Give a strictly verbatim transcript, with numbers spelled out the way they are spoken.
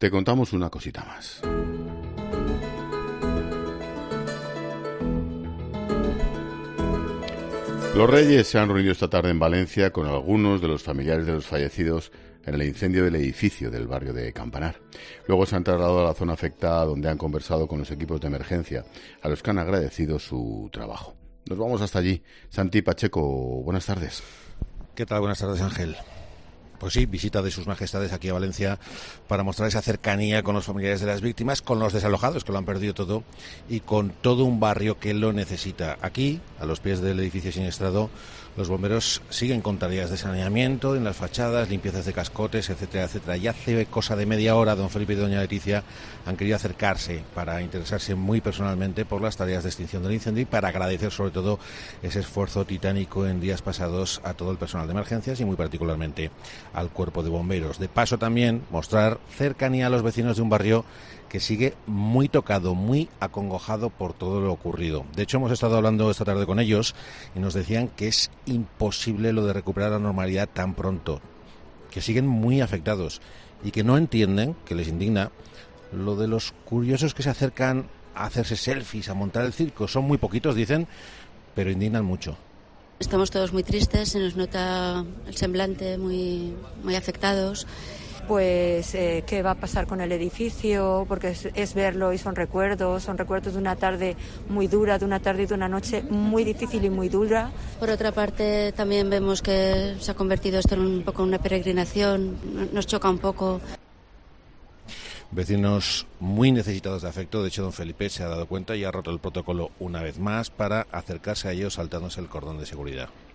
te contamos una cosita más. Los Reyes se han reunido esta tarde en Valencia con algunos de los familiares de los fallecidos en el incendio del edificio del barrio de Campanar. Luego se han trasladado a la zona afectada, donde han conversado con los equipos de emergencia, a los que han agradecido su trabajo. Nos vamos hasta allí. Santi Pacheco, buenas tardes. ¿Qué tal? Buenas tardes, Ángel. Pues sí, visita de sus majestades aquí a Valencia para mostrar esa cercanía con los familiares de las víctimas, con los desalojados que lo han perdido todo y con todo un barrio que lo necesita. Aquí, a los pies del edificio siniestrado, los bomberos siguen con tareas de saneamiento en las fachadas, limpiezas de cascotes, etcétera, etcétera. Ya hace cosa de media hora, don Felipe y doña Leticia han querido acercarse para interesarse muy personalmente por las tareas de extinción del incendio y para agradecer sobre todo ese esfuerzo titánico en días pasados a todo el personal de emergencias y muy particularmente al cuerpo de bomberos. De paso también mostrar cercanía a los vecinos de un barrio que sigue muy tocado, muy acongojado por todo lo ocurrido. De hecho, hemos estado hablando esta tarde con ellos y nos decían que es imposible lo de recuperar la normalidad tan pronto, que siguen muy afectados y que no entienden, que les indigna, lo de los curiosos que se acercan a hacerse selfies, a montar el circo. Son muy poquitos, dicen, pero indignan mucho. Estamos todos muy tristes, se nos nota el semblante muy, muy afectados. Pues eh, qué va a pasar con el edificio, porque es, es verlo y son recuerdos, son recuerdos de una tarde muy dura, de una tarde y de una noche muy difícil y muy dura. Por otra parte, también vemos que se ha convertido esto en un poco una peregrinación, nos choca un poco. Vecinos muy necesitados de afecto. De hecho, don Felipe se ha dado cuenta y ha roto el protocolo una vez más para acercarse a ellos saltándose el cordón de seguridad.